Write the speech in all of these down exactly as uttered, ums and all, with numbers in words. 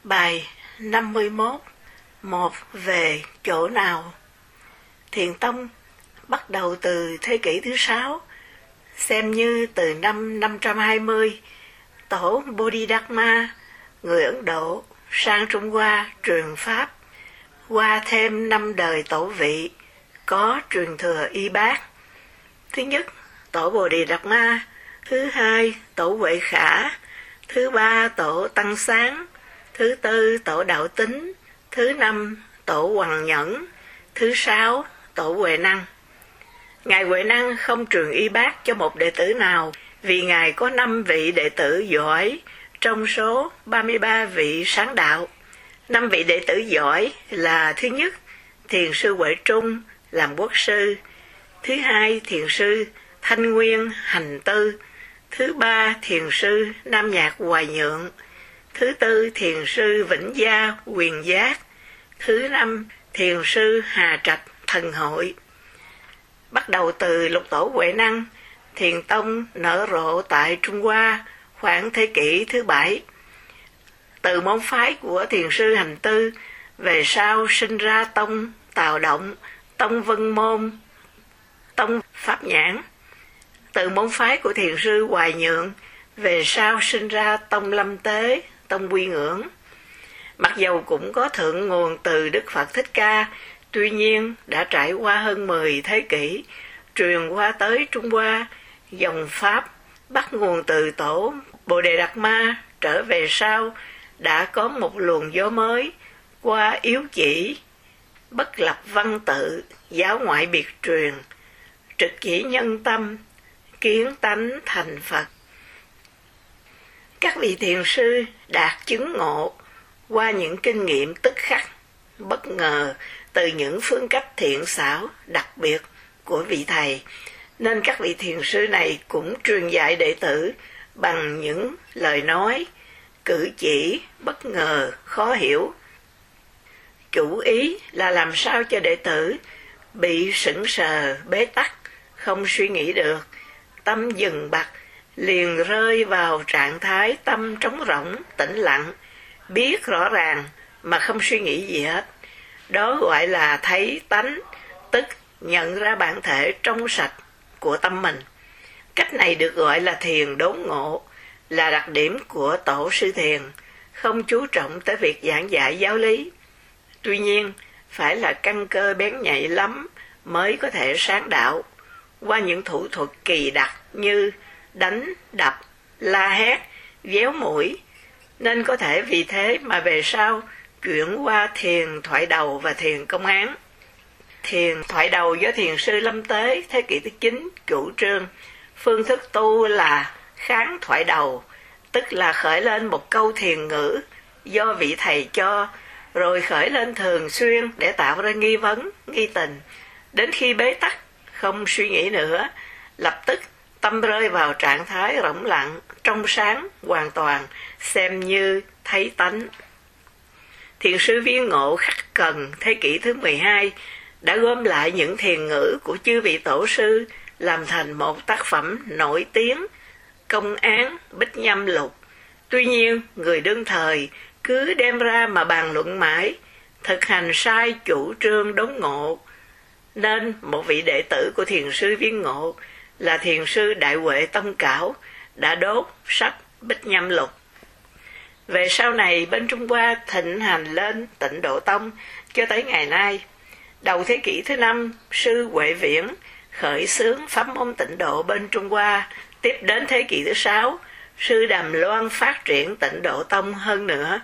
Bài năm mươi mốt. Một về chỗ nào. Thiền tông bắt đầu từ thế kỷ thứ sáu, xem như từ năm năm trăm hai mươi, tổ Bodhidharma, người Ấn Độ, sang Trung Hoa truyền Pháp. Qua thêm năm đời tổ vị, có truyền thừa y bát. Thứ nhất, tổ Bodhidharma. Thứ hai, tổ Huệ Khả. Thứ ba, tổ Tăng Sáng. Thứ tư, tổ Đạo Tính. Thứ năm, tổ Hoằng Nhẫn. Thứ sáu, tổ Huệ Năng. Ngài Huệ Năng không truyền y bát cho một đệ tử nào, vì Ngài có năm vị đệ tử giỏi trong số ba mươi ba vị sáng đạo. Năm vị đệ tử giỏi là: thứ nhất, thiền sư Huệ Trung làm quốc sư. Thứ hai, thiền sư Thanh Nguyên Hành Tư. Thứ ba, thiền sư Nam Nhạc Hoài Nhượng. Thứ tư, thiền sư Vĩnh Gia Quyền Giác. Thứ năm, thiền sư Hà Trạch Thần Hội. Bắt đầu từ lục tổ Huệ Năng, thiền tông nở rộ tại Trung Hoa khoảng thế kỷ thứ bảy. Từ môn phái của thiền sư Hành Tư, về sau sinh ra tông Tào Động, tông Vân Môn, tông Pháp Nhãn. Từ môn phái của thiền sư Hoài Nhượng, về sau sinh ra tông Lâm Tế, tông Quy Ngưỡng. Mặc dầu cũng có thượng nguồn từ Đức Phật Thích Ca, tuy nhiên đã trải qua hơn mười thế kỷ, truyền qua tới Trung Hoa. Dòng Pháp bắt nguồn từ tổ Bodhidharma trở về sau, đã có một luồng gió mới qua yếu chỉ, bất lập văn tự, giáo ngoại biệt truyền, trực chỉ nhân tâm, kiến tánh thành Phật. Các vị thiền sư đạt chứng ngộ qua những kinh nghiệm tức khắc, bất ngờ từ những phương cách thiện xảo đặc biệt của vị thầy, nên các vị thiền sư này cũng truyền dạy đệ tử bằng những lời nói, cử chỉ bất ngờ, khó hiểu. Chủ ý là làm sao cho đệ tử bị sững sờ, bế tắc, không suy nghĩ được, tâm dừng bặt, liền rơi vào trạng thái tâm trống rỗng, tĩnh lặng, biết rõ ràng mà không suy nghĩ gì hết. Đó gọi là thấy tánh, tức nhận ra bản thể trong sạch của tâm mình. Cách này được gọi là thiền đốn ngộ, là đặc điểm của tổ sư thiền, không chú trọng tới việc giảng dạy giáo lý. Tuy nhiên, phải là căn cơ bén nhạy lắm mới có thể sáng đạo, qua những thủ thuật kỳ đặc như đánh, đập, la hét, véo mũi, nên có thể vì thế mà về sau chuyển qua thiền thoại đầu và thiền công án. Thiền thoại đầu do thiền sư Lâm Tế thế kỷ thứ chín chủ trương, phương thức tu là kháng thoại đầu, tức là khởi lên một câu thiền ngữ do vị thầy cho, rồi khởi lên thường xuyên để tạo ra nghi vấn, nghi tình. Đến khi bế tắc, không suy nghĩ nữa, lập tức tâm rơi vào trạng thái rỗng lặng, trong sáng, hoàn toàn, xem như thấy tánh. Thiền sư Viên Ngộ Khắc Cần thế kỷ thứ mười hai đã gom lại những thiền ngữ của chư vị tổ sư làm thành một tác phẩm nổi tiếng, Công án Bích Nhâm Lục. Tuy nhiên, người đương thời cứ đem ra mà bàn luận mãi, thực hành sai chủ trương đốn ngộ, nên một vị đệ tử của thiền sư Viên Ngộ là thiền sư Đại Huệ Tông Cảo đã đốt sách Bích Nhâm Lục. Về sau này bên Trung Hoa thịnh hành lên Tịnh Độ Tông cho tới ngày nay. Đầu thế kỷ thứ năm, sư Huệ Viễn khởi xướng pháp môn Tịnh Độ bên Trung Hoa. Tiếp đến thế kỷ thứ sáu, sư Đàm Loan phát triển Tịnh Độ Tông hơn nữa.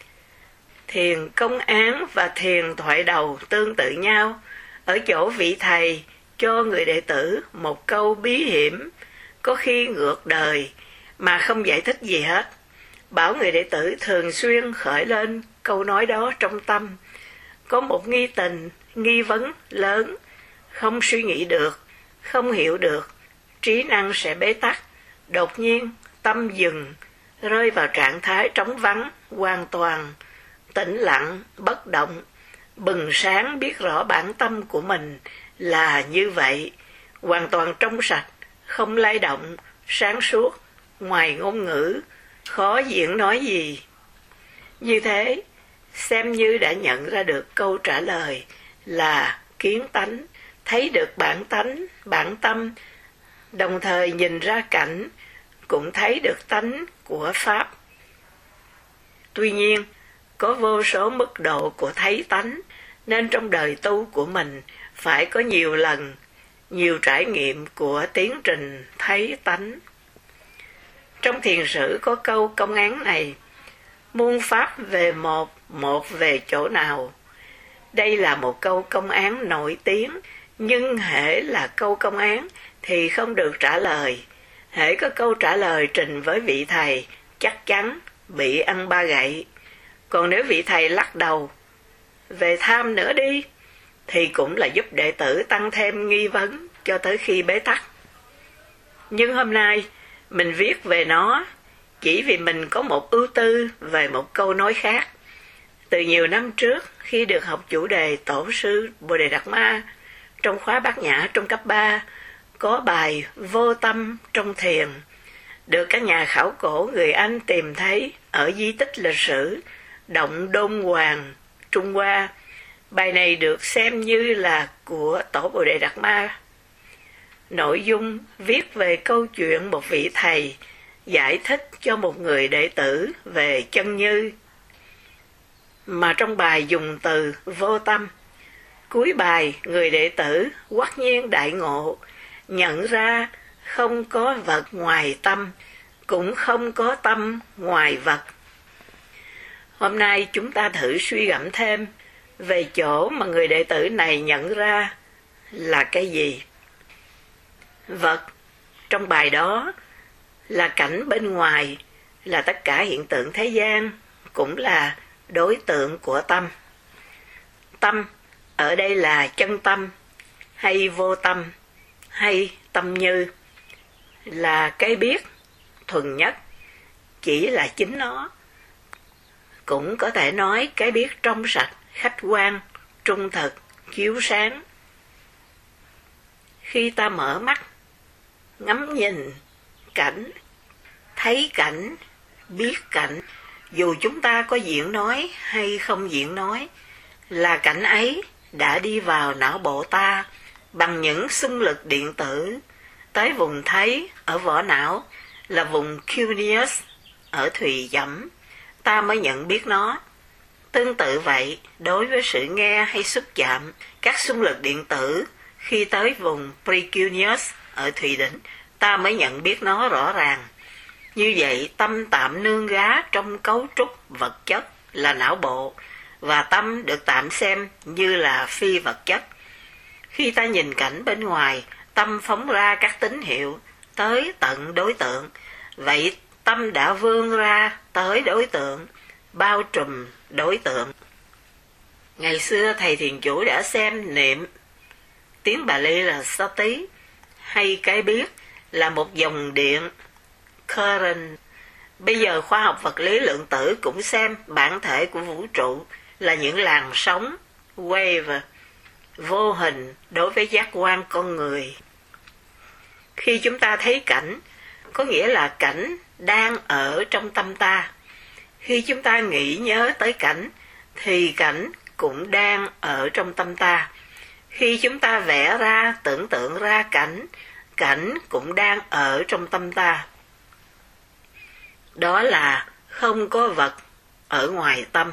Thiền công án và thiền thoại đầu tương tự nhau, ở chỗ vị thầy cho người đệ tử một câu bí hiểm, có khi ngược đời, mà không giải thích gì hết. Bảo người đệ tử thường xuyên khởi lên câu nói đó trong tâm. Có một nghi tình, nghi vấn lớn, không suy nghĩ được, không hiểu được, trí năng sẽ bế tắc. Đột nhiên, tâm dừng, rơi vào trạng thái trống vắng, hoàn toàn, tĩnh lặng, bất động, bừng sáng biết rõ bản tâm của mình là như vậy, hoàn toàn trong sạch, không lay động, sáng suốt, ngoài ngôn ngữ, khó diễn nói gì. Như thế, xem như đã nhận ra được câu trả lời là kiến tánh, thấy được bản tánh, bản tâm, đồng thời nhìn ra cảnh, cũng thấy được tánh của Pháp. Tuy nhiên, có vô số mức độ của thấy tánh, nên trong đời tu của mình phải có nhiều lần, nhiều trải nghiệm của tiến trình thấy tánh. Trong thiền sử có câu công án này: muôn pháp về một, một về chỗ nào. Đây là một câu công án nổi tiếng, nhưng hễ là câu công án thì không được trả lời. Hễ có câu trả lời trình với vị thầy, chắc chắn bị ăn ba gậy. Còn nếu vị thầy lắc đầu, về tham nữa đi, thì cũng là giúp đệ tử tăng thêm nghi vấn cho tới khi bế tắc. Nhưng hôm nay, mình viết về nó chỉ vì mình có một ưu tư về một câu nói khác. Từ nhiều năm trước, khi được học chủ đề Tổ sư Bồ Đề Đạt Ma trong khóa Bát Nhã trong cấp ba, có bài Vô Tâm trong Thiền, được các nhà khảo cổ người Anh tìm thấy ở di tích lịch sử Động Đôn Hoàng, Trung Hoa. Bài này được xem như là của Tổ Bồ Đề Đạt Ma. Nội dung viết về câu chuyện một vị thầy giải thích cho một người đệ tử về chân như, mà trong bài dùng từ vô tâm. Cuối bài, người đệ tử hoắc nhiên đại ngộ, nhận ra không có vật ngoài tâm, cũng không có tâm ngoài vật. Hôm nay chúng ta thử suy gẫm thêm về chỗ mà người đệ tử này nhận ra là cái gì. Vật trong bài đó là cảnh bên ngoài, là tất cả hiện tượng thế gian, cũng là đối tượng của tâm. Tâm ở đây là chân tâm, hay vô tâm, hay tâm như, là cái biết thuần nhất, chỉ là chính nó. Cũng có thể nói cái biết trong sạch, khách quan, trung thực, chiếu sáng. Khi ta mở mắt, ngắm nhìn cảnh, thấy cảnh, biết cảnh, dù chúng ta có diện nói hay không diện nói, là cảnh ấy đã đi vào não bộ ta bằng những xung lực điện tử tới vùng thấy ở vỏ não, là vùng cuneus ở thùy dẫm, ta mới nhận biết nó. Tương tự vậy, đối với sự nghe hay xúc chạm, các xung lực điện tử khi tới vùng precuneus ở thùy đỉnh, ta mới nhận biết nó rõ ràng. Như vậy, tâm tạm nương gá trong cấu trúc vật chất là não bộ, và tâm được tạm xem như là phi vật chất. Khi ta nhìn cảnh bên ngoài, tâm phóng ra các tín hiệu tới tận đối tượng. Vậy tâm đã vươn ra tới đối tượng, bao trùm đối tượng. Ngày xưa thầy thiền chủ đã xem niệm, tiếng Bali là sati, hay cái biết, là một dòng điện, current. Bây giờ khoa học vật lý lượng tử cũng xem bản thể của vũ trụ là những làn sóng, wave, vô hình đối với giác quan con người. Khi chúng ta thấy cảnh, có nghĩa là cảnh đang ở trong tâm ta. Khi chúng ta nghĩ nhớ tới cảnh, thì cảnh cũng đang ở trong tâm ta. Khi chúng ta vẽ ra, tưởng tượng ra cảnh, cảnh cũng đang ở trong tâm ta. Đó là không có vật ở ngoài tâm.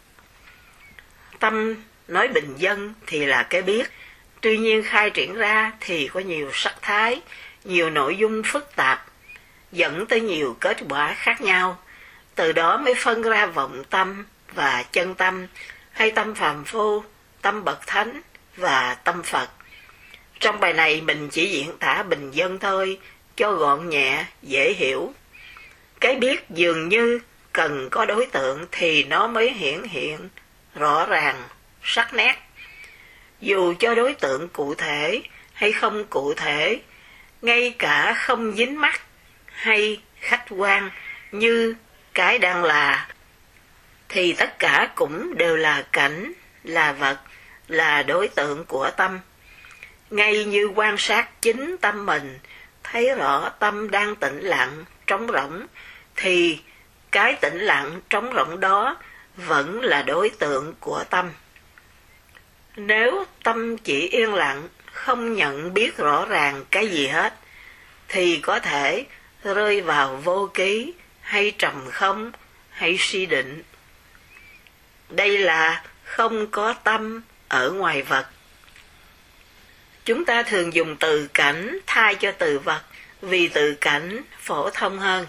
Tâm nói bình dân thì là cái biết, tuy nhiên khai triển ra thì có nhiều sắc thái, nhiều nội dung phức tạp, dẫn tới nhiều kết quả khác nhau. Từ đó mới phân ra vọng tâm và chân tâm, hay tâm phàm phu, tâm bậc thánh và tâm Phật. Trong bài này mình chỉ diễn tả bình dân thôi, cho gọn nhẹ, dễ hiểu. Cái biết dường như cần có đối tượng thì nó mới hiển hiện, rõ ràng, sắc nét. Dù cho đối tượng cụ thể hay không cụ thể, ngay cả không dính mắc hay khách quan như cái đang là, thì tất cả cũng đều là cảnh, là vật, là đối tượng của tâm. Ngay như quan sát chính tâm mình, thấy rõ tâm đang tĩnh lặng, trống rỗng, thì cái tĩnh lặng, trống rỗng đó vẫn là đối tượng của tâm. Nếu tâm chỉ yên lặng, không nhận biết rõ ràng cái gì hết, thì có thể rơi vào vô ký, hay trầm không, hay suy định. Đây là không có tâm ở ngoài vật. Chúng ta thường dùng từ cảnh thay cho từ vật, vì từ cảnh phổ thông hơn.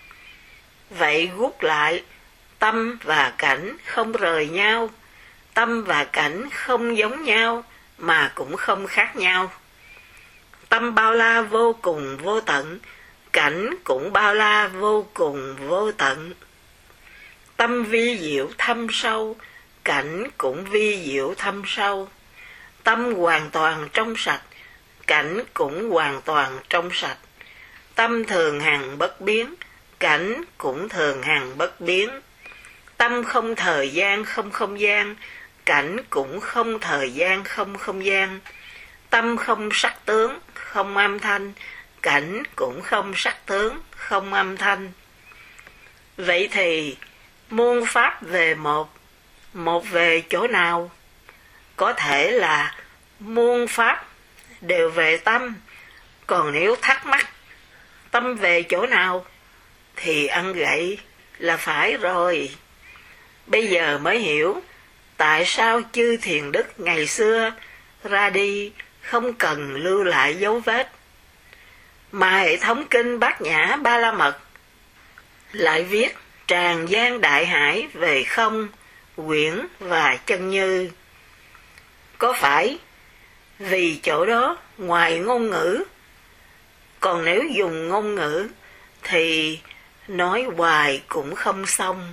Vậy rút lại, tâm và cảnh không rời nhau, tâm và cảnh không giống nhau mà cũng không khác nhau. Tâm bao la vô cùng vô tận, cảnh cũng bao la vô cùng vô tận. Tâm vi diệu thâm sâu, cảnh cũng vi diệu thâm sâu. Tâm hoàn toàn trong sạch, cảnh cũng hoàn toàn trong sạch. Tâm thường hằng bất biến, cảnh cũng thường hằng bất biến. Tâm không thời gian không không gian, cảnh cũng không thời gian không không gian. Tâm không sắc tướng, không âm thanh, cảnh cũng không sắc tướng, không âm thanh. Vậy thì muôn pháp về một, một về chỗ nào? Có thể là muôn pháp đều về tâm, còn nếu thắc mắc tâm về chỗ nào thì ăn gậy là phải rồi. Bây giờ mới hiểu tại sao chư thiền đức ngày xưa ra đi không cần lưu lại dấu vết, mà hệ thống kinh Bát Nhã Ba La Mật lại viết tràn gian đại hải về không, quyển và chân như. Có phải vì chỗ đó ngoài ngôn ngữ, còn nếu dùng ngôn ngữ thì nói hoài cũng không xong.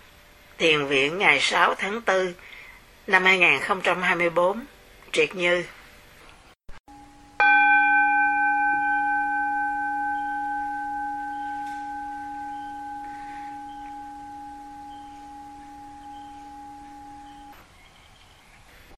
Thiền viện ngày sáu tháng tư năm hai nghìn không trăm hai mươi bốn, Triệt Như.